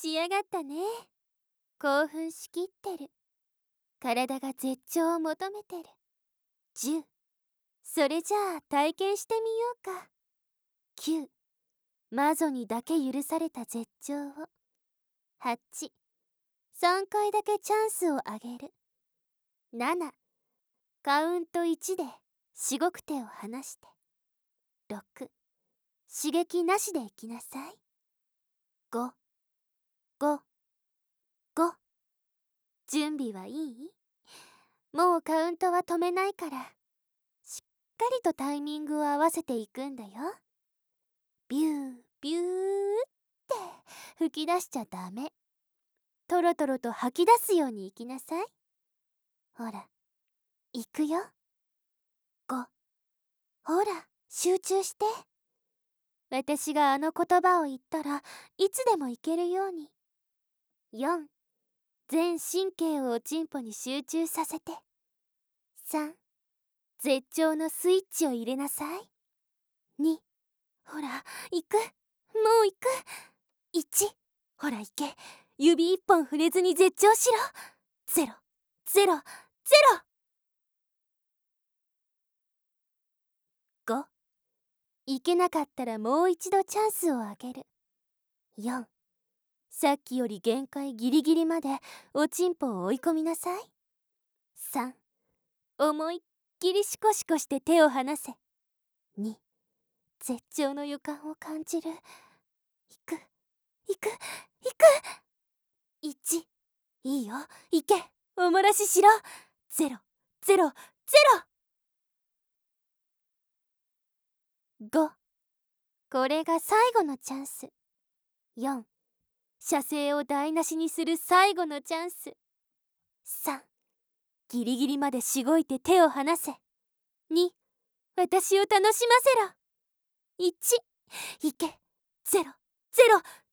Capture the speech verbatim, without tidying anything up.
仕上がったね。興奮しきってる。体が絶頂を求めてる。じゅう。それじゃあ体験してみようか。きゅう。魔女にだけ許された絶頂を。はち。さんかいだけチャンスをあげる。なな。カウントいちでしごく手を離して。ろく。刺激なしでいきなさい。ご、ご、ご。準備はいい？もうカウントは止めないから。しっかりとタイミングを合わせていくんだよ。ビュービューって吹き出しちゃダメ。トロトロと吐き出すようにいきなさい。ほら、いくよ。ご。ほら、集中して。私があの言葉を言ったらいつでもいけるように。よん。全神経をおちんぽに集中させて。さん。絶頂のスイッチを入れなさい。に。ほら、行く。もう行く。いち。ほら行け。指一本触れずに絶頂しろ。ゼロ、ゼロ、ゼロ。ご。いけなかったらもう一度チャンスをあげる。よん。さっきより限界ギリギリまでおちんぽを追い込みなさい。さん。思いっきりシコシコして手を離せ。に。絶頂の予感を感じる。いく、いく、いく。いち。いいよ、いけ。おもらししろ。ゼロ、ゼロ、ゼロ。ご。これが最後のチャンス。よん。射精を台無しにする最後のチャンス。さん。ギリギリまでしごいて手を離せ。に。私を楽しませろ。いち。いけ。ゼロ、ゼロ、